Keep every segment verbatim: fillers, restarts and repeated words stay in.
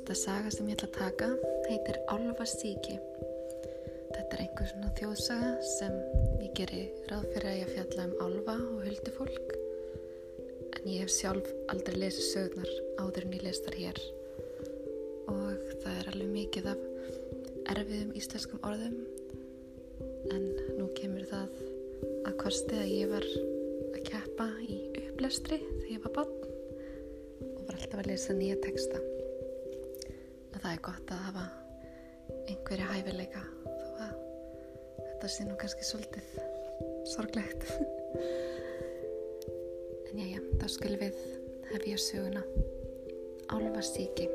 Næsta saga sem ég ætla að taka heitir Álfasíki. Þetta er einhver svona þjóðsaga sem ég geri ráð fyrir að ég fjalla um álfa og huldufólk. En ég hef sjálf aldrei lesið sögurnar áður en ég les þar hér. Og það er alveg mikið af erfiðum íslenskum orðum. En nú kemur það að kosti að ég var að keppa í upplestri þegar ég var barn og var alltaf að lesa nýja texta. Og það er gott að hafa einhverja hæfileika þó að þetta sé nú kannski svolítið sorglegt. En jæja, þá skulum við hefja söguna Álfasíki.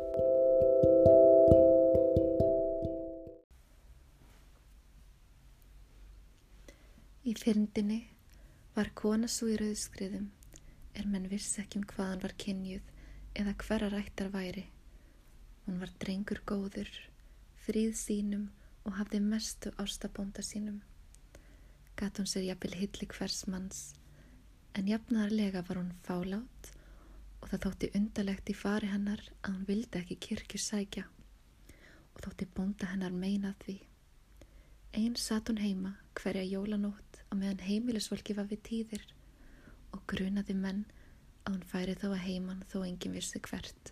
Í fyrndinni var kona svo í rauðskriðum er menn vissi ekki um hvaðan var kynjuð eða hverra ættar væri. Hún var drengur góður, fríð sínum og hafði mestu ástabónda sínum. Gat hún sér jafnvel hylli hvers manns, en jafnaðarlega var hún fálát og það þótti undarlegt í fari hennar að hún vildi ekki kirkju sækja og þótti bónda hennar meinað því. Ein sat hún heima hverja jólanótt á meðan heimilisfólki var við tíðir og grunaði menn að hún færi þá að heiman þó enginn vissi hvert.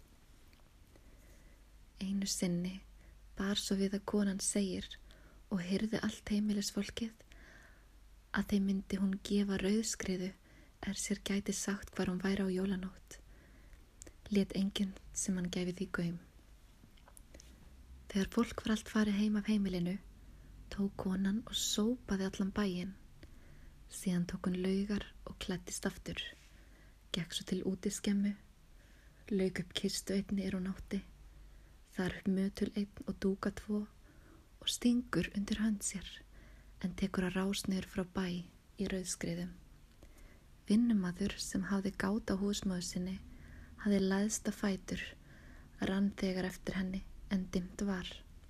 Einu sinni bar svo við að konan segir og heyrði allt heimilisfólkið að þeim myndi hún gefa rauðskriðu er sér gæti sagt hvar hún væri á jólanótt. Lét enginn sem hann gæfi því gaum. Þegar fólk var allt farið heim af heimilinu, tók konan og sópaði allan bæinn. Síðan tók hún laugar og klæddist aftur. Gekk svo til útiskemmu, lauk upp kistu einni er hún átti. Þar upp mötul einn og dúka tvo og stingur undir hönd sér en tekur að rás niður frá bæ í rauðskriðum. Vinnumaður sem hafði gát á húsmóður sinni hafði læðst að fætur, rann þegar eftir henni en dimmt var.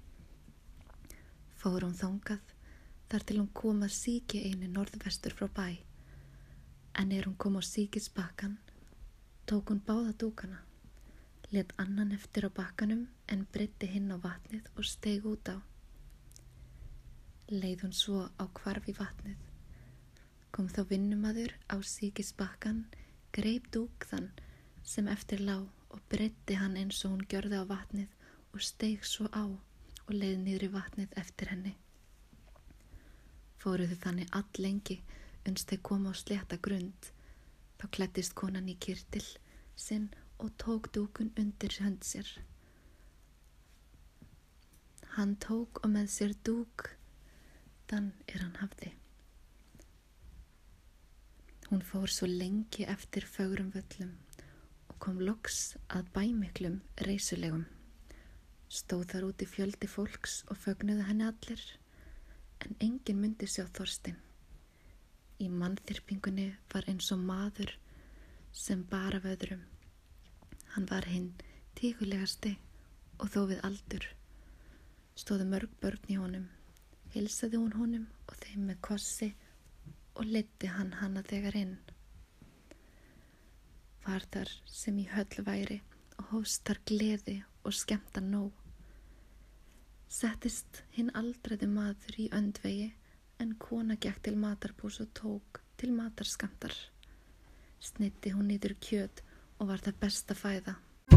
Fór hún þangað þar til hún kom að síki einu norðvestur frá bæ, en er hún kom á síkisbakkan, tók hún báða dúkana. Lét annan eftir á bakkanum en breiddi hinn á vatnið og steig út á. Leið hún svo á hvarf í vatnið. Kom þá vinnumaður á síkisbakkan, greip dúk þann sem eftir lá og breiddi hann eins og hún gjörði á vatnið og steig svo á og leið niður í vatnið eftir henni. Fóruðu þannig all lengi uns þeir koma á slétta grund. Þá klæddist konan í kyrtil sinn og tók dúkun undir hönd sér. Hann tók og með sér dúk þann er hann hafði. Hún fór svo lengi eftir fögrum völlum og kom loks að bæmiklum reisulegum. Stóð þar úti fjöldi fólks og fögnuðu henni allir, en enginn myndi sjá Þorstein. Í mannþyrpingunni var eins og maður sem bar af öðrum. Hann var hinn tígulegasti og þó við aldur. Stóðu mörg börn í honum, heilsaði hún honum og þeim með kossi og leiddi hann hana þegar inn. Var þar sem í höll væri og hófst þar gleði og skemmta nóg. Settist hinn aldraði maður í öndvegi en kona gekk til matarbús og tók til matarskammtar. Sneiddi hún niður kjöt og var það besta fæða.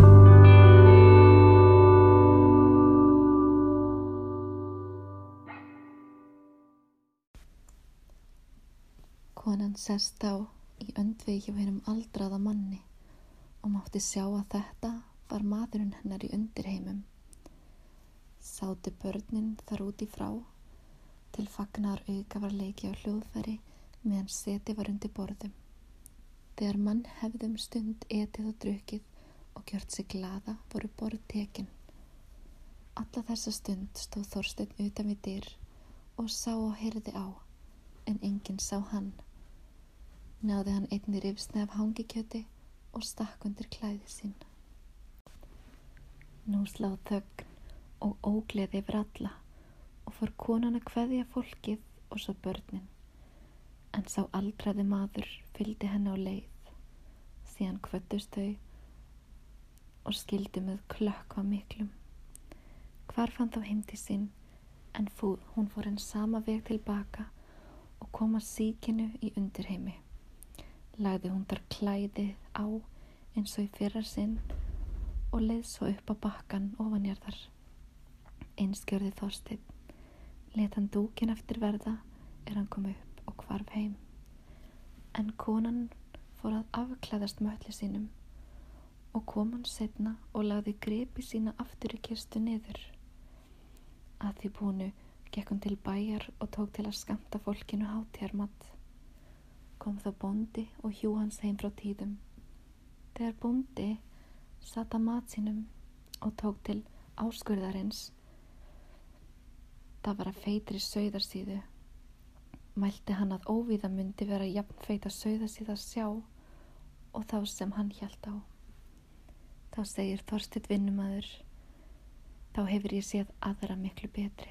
Konan sest á í öndvegi hjá hinum aldraða manni og mátti sjá að þetta var maðurinn hennar í undirheimum. Sátu börnin þar út í frá, til fagnar auka var leiki á hljóðfæri meðan seti var undir borðum. Þegar mann hefðum stund etið og drukkið og gjört sig glaða voru borð tekin. Alla þessa stund stóð Þorsteinn utan við dyr og sá og heyrði á, en enginn sá hann. Náði hann einni rifsneið af hangikjöti og stakk undir klæði sín. Nú slá þögn og ógleði yfir alla og fór konan að kveðja fólkið og svo börnin. En sá aldraði maður fylgdi henni á leið. Síðan kvöddust þau og skildu með klökkva miklum. Hvarf hann þá heim til sín, en fú, hún fór enn sama veg tilbaka og kom að síkinu í undirheimi. Lagði hún þar klæðið á eins og í fyrra sinn og leið svo upp á bakkan ofanjarðar. Eins gjörði Þorsteinn, let hann dúkin eftir verða er hann kom upp og hvarf heim. En konan fór að afklæðast möttli sínum og kom hann seinna og lagði gripi sína aftur í kistu niður. Að því búnu gekk hún til bæjar og tók til að skammta fólkinu hátíðarmat. Kom þó bóndi og hjú hans heim frá tíðum. Þegar bóndi satt að mat sínum og tók til áskurðarins, það var að feitri sauðarsíðu, mælti hann að óvíða mundi vera jafn feita sauðarsíða sjá og þá sem hann hélt á. Þá segir Þorsteinn vinnumaður, þá hefur ég séð aðra miklu betri,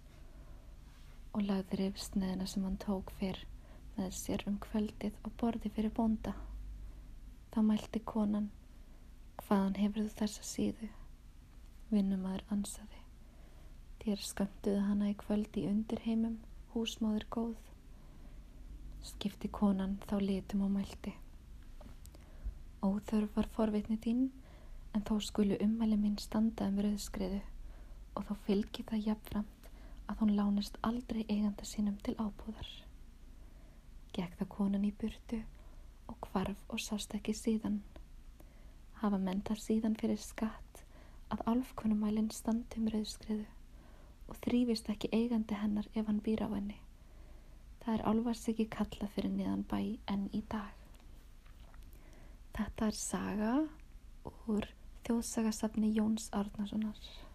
og lagði rifsneðina sem hann tók fyrr með sér um kvöldið og borði fyrir bónda. Þá mælti konan, hvaðan hefur þú þessa síðu? Vinnumaður ansaði, þér skömmtuðu hana í kvöld í undirheimum, húsmóðir góð. Skipti konan þá litum og mælti, óþörf var forvitni þín, en þó skulu ummæli mín standa um rauðskriðu og þá fylgi það jafnframt að hún lánist aldrei eiganda sínum til ábúðar. Gekk það konan í burtu og hvarf og sást ekki síðan. Hafa menn það síðan fyrir skatt að álfkonumælinn standi um rauðskriðu og þrífist ekki eigandi hennar ef hann býr á henni. Það er álfars ekki kallað fyrir neðan bæ enn í dag. Þetta er saga úr þjóðsagasafni Jóns Árnasonar.